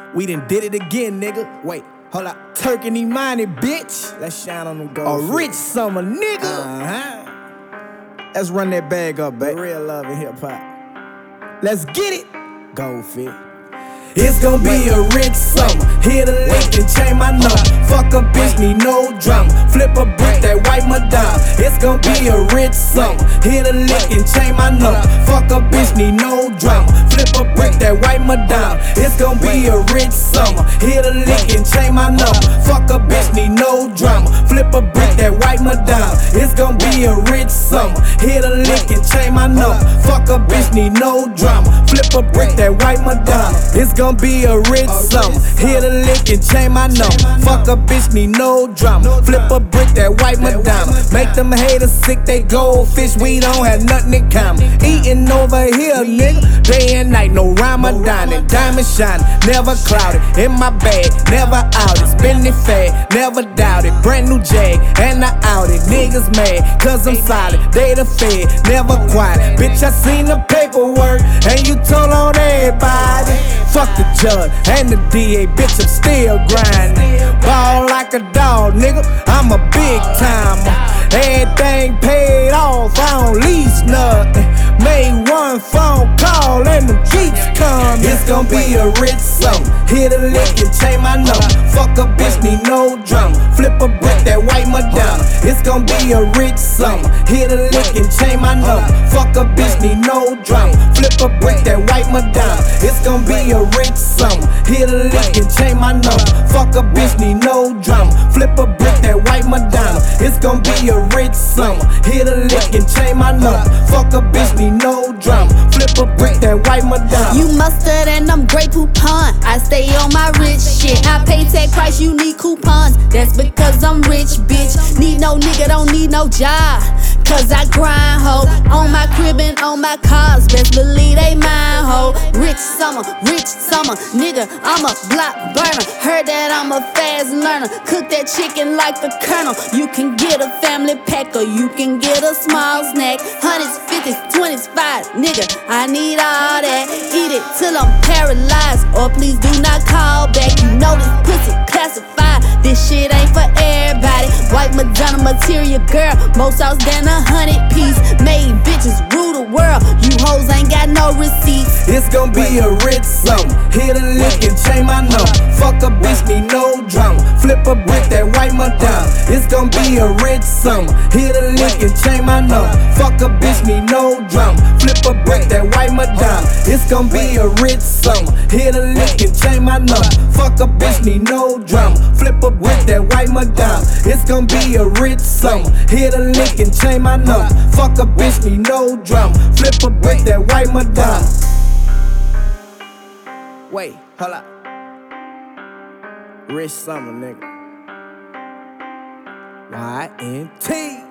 We done did it again, nigga. Wait, hold up. Turkey need money, bitch. Let's shine on them gold. A rich summer, nigga. Let's run that bag up, baby. Real love in hip hop. Let's get it. Goldfish. It's gon' be a rich summer. Hit a lick and change my number. Fuck a bitch, need no drama. Flip a brick, that white Madonna. It's gon' be a rich summer. Hit a lick and change my number. Fuck a bitch, need no drama. Flip a brick, that white Madonna. It's gon' be a rich summer. Hit a lick and change my number. Fuck a bitch, need no drama. Flip a brick, that white Madonna. It's gon' be a rich summer. Hit a lick and change my number. Fuck a bitch, need no drama. Flip a brick, that white Madonna. It's gon' be a rich summer. Hit a lick and change my number. Fuck a bitch, need no drama. Flip a brick, that white Madonna. Make them haters sick, they goldfish. We don't have nothing in common. Eating over here, nigga. Day and night, no Ramadan. And diamond shining, never clouded. In my bag, never out it. Spin it fast, never doubt it. Brand new Jag, and I out it. Niggas mad, cause I'm solid. They the fed, never quiet. Bitch, I seen the paperwork, and you told on everybody. Fuck the judge and the DA, bitch, I'm still grinding. Ball like a dog, nigga, I'm a big timer. Everything paid off, I don't lease nothing. Made one phone call and them Jeeps come. It's gon' be a rich summer. Hit a lick and change my number. Fuck a bitch, need no drama. Flip a brick, that white Madonna. It's gon' be a rich summer. Hit a lick and change my number. Fuck a bitch, need no drama. Flip a brick, that white Madonna. It's gon' be a rich summer. Hit a lick and change my number. Fuck a bitch, need no drama. Flip a brick, that white Madonna. It's gon' be a rich summer. Hit a lick and change my number. Fuck a bitch, need no drama. Flip a brick, that white Madonna. You mustard and I'm Grey Poupon. I stay on my rich shit. I pay tag price, you need coupons. That's because I'm rich, bitch. Need no nigga, don't need no job. Cause I grind, ho. On my crib and on my cars. Best believe they mine, ho. Rich summer, nigga, I'm a block burner. Heard that I'm a fast learner. Cook that chicken like the colonel. You can get a family pack or you can get a small snack. 100s, 50s, 20s, 5, nigga, I need all that. Eat it till I'm paralyzed, or please do not call back. You know this pussy classified. This shit ain't for everybody. White Madonna material, girl, more sauce than 100 piece. Made bitches rule the world. You hoes ain't got no receipts. It's gon' be a rich summer. Hit a lick and change my number. Fuck a bitch, need no drama. Flip a brick, that white Madonna. It's gon' be a rich summer. Hit a lick and change my number. Fuck a bitch, need no drama. Flip a brick, that white Madonna. It's gon' be a rich summer. Hit a lick and change my number. Fuck a bitch, need no drama. Flip a brick, that white Madonna. It's gon' be a rich summer. Hit a lick and change my number. Fuck a bitch, need no drama. Flip a brick, that white Madonna. Wait, hold up. Rich summer, nigga. YNT.